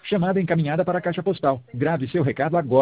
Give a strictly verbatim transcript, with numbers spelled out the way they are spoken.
Chamada encaminhada para a caixa postal. Grave seu recado agora.